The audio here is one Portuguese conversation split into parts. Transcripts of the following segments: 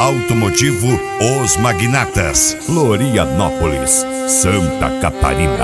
Automotivo Os Magnatas, Florianópolis, Santa Catarina.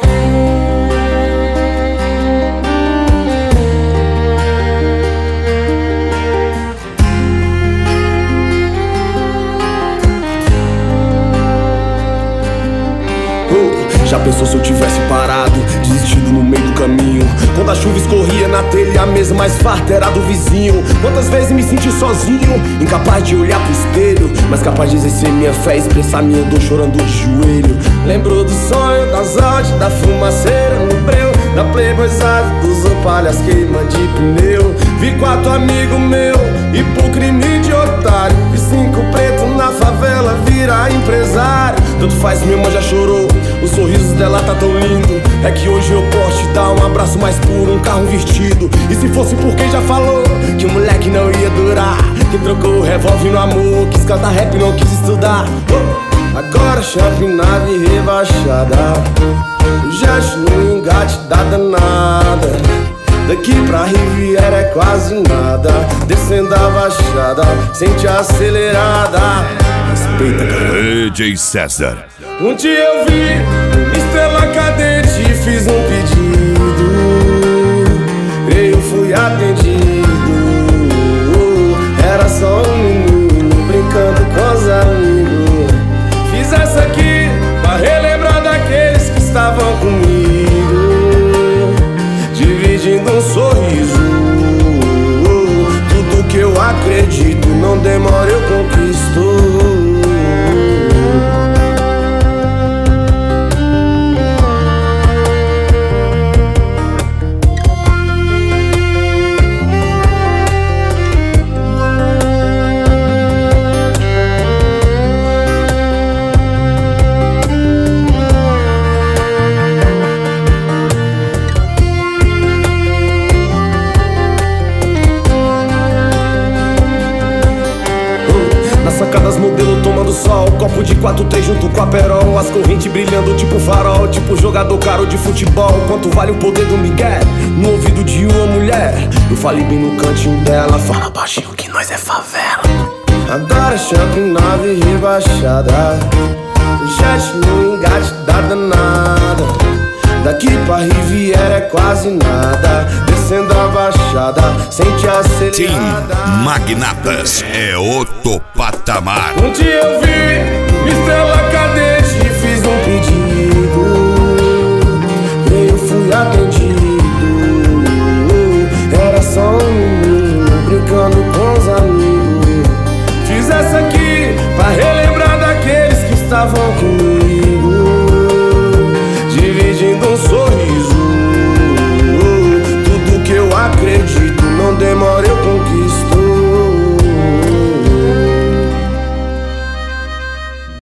Já pensou se eu tivesse parado, desistido no meio do caminho? Quando a chuva escorria na telha, a mesa mais farta era do vizinho. Quantas vezes me senti sozinho, incapaz de olhar pro espelho, mas capaz de exercer minha fé, expressar minha dor chorando de joelho. Lembro do sonho, das aulas, da fumaceira no breu, da playboyzada, dos opalhas queima de pneu. Vi 4 amigos meu e por crime de otário, vi 5 pretos na favela virar empresário. Tanto faz, minha mãe já chorou, o sorriso dela tá tão lindo. É que hoje eu posso te dar um abraço mais puro, um carro vestido. E se fosse por quem já falou que o moleque não ia durar, que trocou o revólver no amor, quis cantar rap, não quis estudar. Agora champinada e rebaixada, o gesto no engate da danada. Daqui pra Riviera é quase nada, descendo a baixada, sente acelerada. Respeita, cara. DJ César. Um dia eu vi estrela cadente e fiz um pedido, eu fui atendido. Era só um menino brincando com os amigos. Fiz essa aqui pra relembrar daqueles que estavam comigo, dividindo um sorriso. Tudo que eu acredito, não demora, eu conquisto. Sacadas modelo tomando sol, copo de 4T junto com a perol, as correntes brilhando tipo farol, tipo jogador caro de futebol. Quanto vale o poder do Miguel no ouvido de uma mulher? Eu falei bem no cantinho dela, fala baixinho que nós é favela. Agora shopping nave rebaixada, jet no engate da danada. Daqui pra Riviera é quase nada, descendo a baixada, sente acelerada. Team Magnatas é outro patamar. Um dia eu vi estrela cadente e fiz um pedido, eu fui atendido. Era só um menino brincando com os amigos. Fiz essa aqui pra relembrar daqueles que estavam comigo, dividindo um sorriso. Tudo que eu acredito, não demora, eu consigo.